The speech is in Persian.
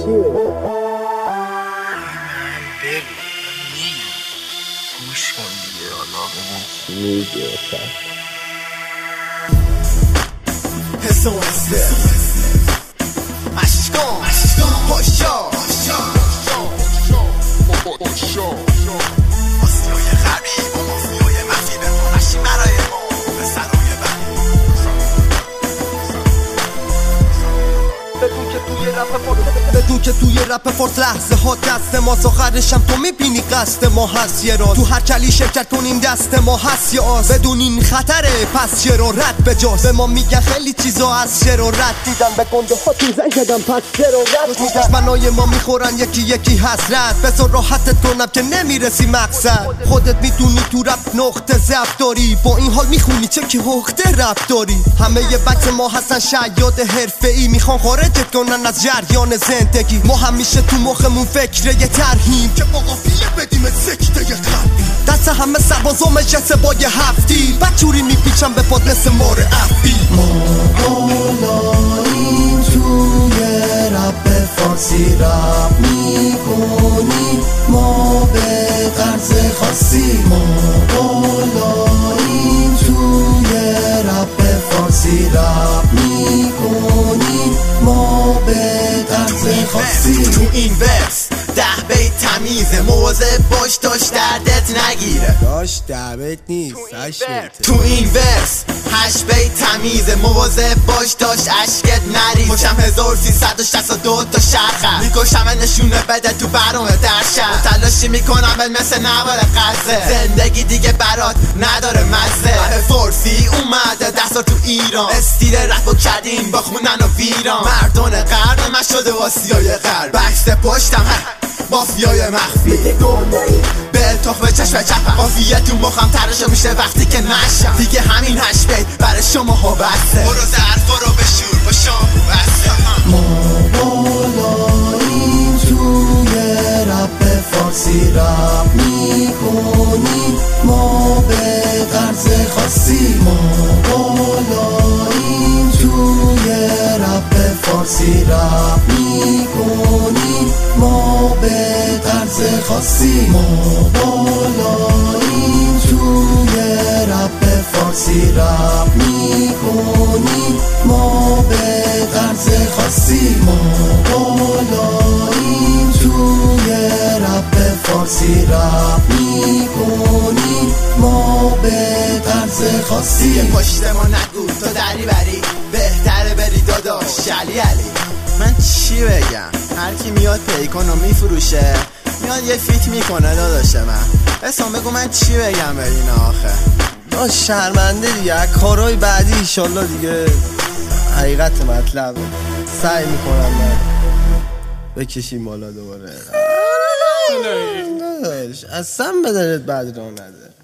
بدون که توی رپ فورس لحظه ها دست ماست، آخرشم تو میبینی قصد ما هست یه راز، تو هر کلی شرکت کنیم دست ما هست یه آس، بدون این خطره پس شعر و رد بجاست، به ما میگن خیلی چیزا از شعر و رد دیدم، به گنده ها تو زنگ زدم پس شعر و رد دشمنای ما میخورن یکی یکی حسرت، بذار راحتت کنم که نمیرسی مقصد، خودت میدونی تو رپ نقطه ضعف داری، با این حال میخونی چه که حقده رپ داری، همه یه بچه ما هستن شیاد حرفه‌ای، میخوان خارجت کنن از جریان زندگی، ما همیشه تو مخمون فکره یه ترهیم که با قافیه بدیم سکته یه قلبی، دست همه سربازا مجلس با یه هفتی، بچوری میپیچم به پاد مثل مار افی، ما بالاییم توی رپ فارسی رپ میکنیم، ما به طرز خاصی، ما بالاییم توی رپ فارسی رپ میکنیم، ما به طرز خاصی. تو این ورس 10 بیت تمیزه، مواظب باش داش دردت نگیره، داش دردت نیست 8 بیت. تو این ورس 8 بیت تمیزه، مواظب باش داش اشکت نریزه، مشم 1362 تا شرخم، میکشم نشونه بده تو برامه در شهر، تلاشی میکنم مثل نوار قصه، زندگی دیگه برات نداره مزه، رپ فارسی اومده 10 سال تو ایران، استیل رپو کردیم با خونن و ویران، مردان قرن من شده واسیای غرب، بکس پشتم مافیای مخفی، به تخم چشم چپم، قافیه تو مخم ترشو میشه وقتی که نشم، دیگه همین 8 بیت برای شما ها بسته، برو ظرفا رو بشور با شامپو بسته. ما بالاییم توی رپ فارسی رپ میکنیم، ما به طرز خاصی، ما بالاییم توی رپ فارسی رپ میکنیم، ما به طرز خاصی، ما بالاییم توی رپ فارسی رپ میکنیم، ما به طرز خاصی، ما بالاییم توی رپ فارسی رپ میکنیم، ما به طرز خاصی. دیگه پشت ما نگو تو دری بری، بهتره بری داداش علی علی. من چی بگم، هر کی میاد پیکانو میفروشه، میاد یه فیت میکنه داداش، من اسم بگو من چی بگم به این آخه، داش شرمنده دیگه، کارهای بعدی ایشالله دیگه حقیقت مطلب سعی میکنم من بکشیم بالا دوباره، اصلا بدنت بعد راه نده.